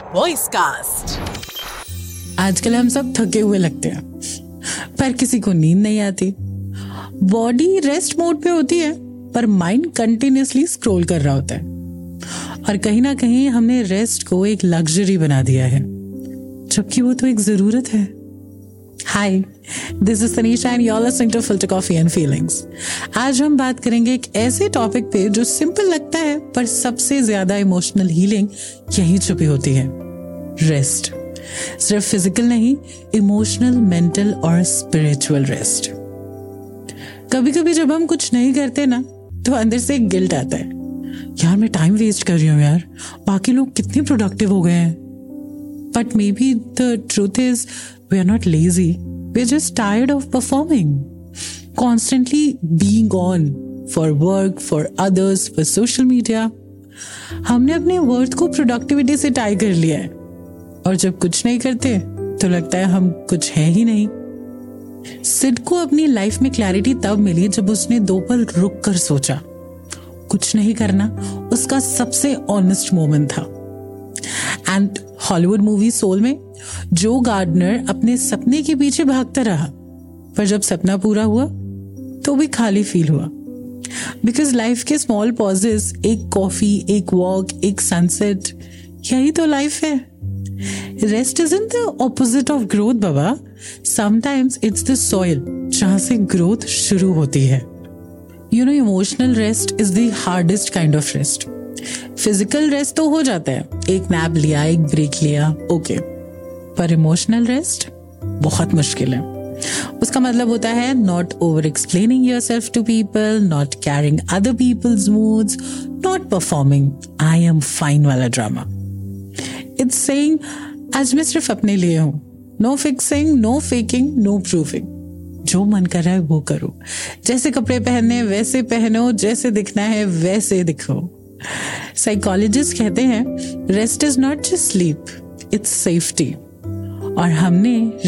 Voice cast. आजकल हम सब थके हुए लगते हैं, पर किसी को नींद नहीं आती। बॉडी रेस्ट मोड पे होती है, पर माइंड कंटिन्यूअसली स्क्रॉल कर रहा होता है। और कहीं ना कहीं हमने रेस्ट को एक लग्जरी बना दिया है, जबकि वो तो एक जरूरत है। Hi, this is Tanisha and you are listening to filter coffee and feelings. आज हम बात करेंगे एक ऐसे टॉपिक पे जो सिंपल लगता है, पर सबसे ज्यादा इमोशनल हीलिंग यहीं छुपी होती है, रेस्ट। सिर्फ फिजिकल नहीं, इमोशनल, मेंटल और स्पिरिचुअल रेस्ट। कभी कभी जब हम कुछ नहीं करते ना, तो अंदर से एक गिल्ट आता है, यार मैं टाइम वेस्ट कर रही हूँ यार, बाकी लोग कितने प्रोडक्टिव हो गए हैं। But may be the truth is we are not lazy, we're just tired of performing, constantly being on for work, for others, for social media. हमने अपने वर्थ को प्रोडक्टिविटी से टाई कर लिया है, और जब कुछ नहीं करते तो लगता है हम कुछ है ही नहीं। सिड को अपनी लाइफ में क्लैरिटी तब मिली जब उसने 2 पल रुक कर सोचा। कुछ नहीं करना उसका सबसे ऑनेस्ट मोमेंट था। एंड हॉलीवुड मूवी सोल में जो गार्डनर अपने सपने के पीछे भागता रहा, पर जब सपना पूरा हुआ तो भी खाली फील हुआ। बिकॉज लाइफ के स्मॉल पॉजेस, एक कॉफी, एक वॉक, एक सनसेट, यही तो लाइफ है। Rest isn't the opposite of growth बाबा, समटाइम्स इट्स द सॉइल जहां से ग्रोथ शुरू होती है। You know, emotional rest is the hardest kind of rest. Physical rest तो हो जाता है, एक नैप लिया, एक ब्रेक लिया, ओके। पर इमोशनल रेस्ट बहुत मुश्किल है। उसका मतलब होता है not over explaining yourself to people, not caring other people's moods, not performing I am fine वाला ड्रामा। इट्स सेइंग आज मैं सिर्फ अपने लिए हूं, no fixing, no faking, no proofing. जो मन कर रहा है वो करो, जैसे कपड़े पहनने वैसे पहनो, जैसे दिखना है वैसे दिखो। साइकोलॉजिस्ट कहते हैं rest is not just sleep, it's safety. और हमें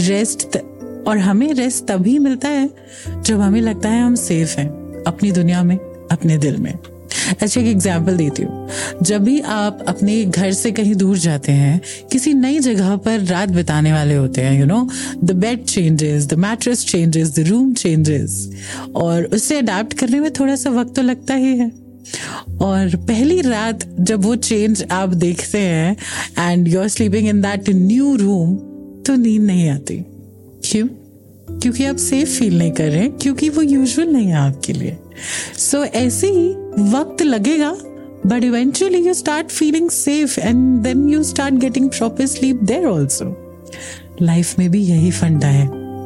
रेस्ट तभी मिलता है जब हमें लगता है हम सेफ हैं अपनी दुनिया में, अपने दिल में। अच्छा, एक एग्जाम्पल देती हूँ। जब भी आप अपने घर से कहीं दूर जाते हैं, किसी नई जगह पर रात बिताने वाले होते हैं, you know, the bed changes, the mattress changes, the room changes, और उससे अडेप्ट करने में थोड़ा सा वक्त तो लगता ही है। और पहली रात जब वो चेंज आप देखते हैं and you are sleeping in that new room, तो नींद नहीं आती। क्यों? क्योंकि आप सेफ फील नहीं कर रहे हैं, क्योंकि वो यूजुअल नहीं है आपके लिए। सो ऐसे ही वक्त लगेगा, but eventually you start feeling safe and then you start getting proper sleep there also. Life में भी यही फंडा है।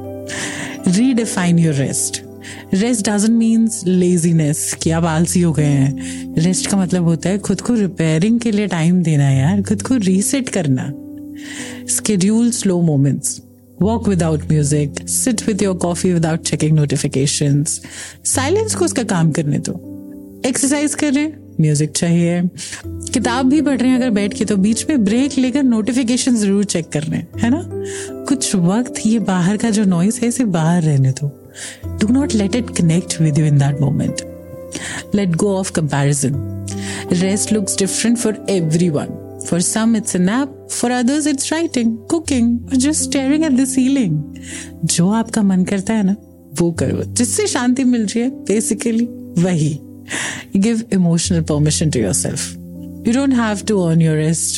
Redefine your rest. Rest doesn't means laziness कि आप आलसी हो गए हैं। रेस्ट का मतलब होता है खुद को रिपेयरिंग के लिए टाइम देना यार, खुद को रीसेट करना। Schedule slow moments. Walk without music. Sit with your coffee without checking notifications. Silence को उसका काम करने दो। एक्सरसाइज कर रहे हैं, म्यूजिक चाहिए। किताब भी पढ़ रहे हैं अगर बैठ के, तो बीच में ब्रेक लेकर नोटिफिकेशन जरूर चेक करने, है ना। कुछ वक्त ये बाहर का जो नॉइस है इसे बाहर रहने दो। Do not let it connect with you in that moment. Let go of comparison. Rest looks different for everyone. For some it's a nap, for others it's writing, cooking, or just staring at the ceiling. जो आपका मन करता है ना, वो करो, जिससे शांति मिल रही है, basically वही। Give emotional permission to yourself. You don't have to earn your rest.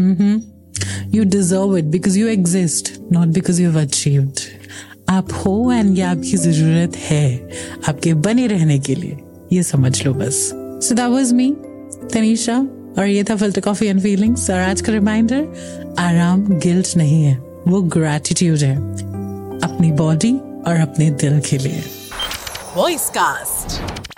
You deserve it because you exist, not because you've achieved. आप हो एंड ये आपकी जरूरत है आपके बने रहने के लिए, ये समझ लो बस। So that was me, Tanisha, और ये था फिल्टर कॉफी एंड फीलिंग्स। और आज का रिमाइंडर, आराम गिल्ट नहीं है, वो ग्रैटिट्यूड है अपनी बॉडी और अपने दिल के लिए। Voice cast.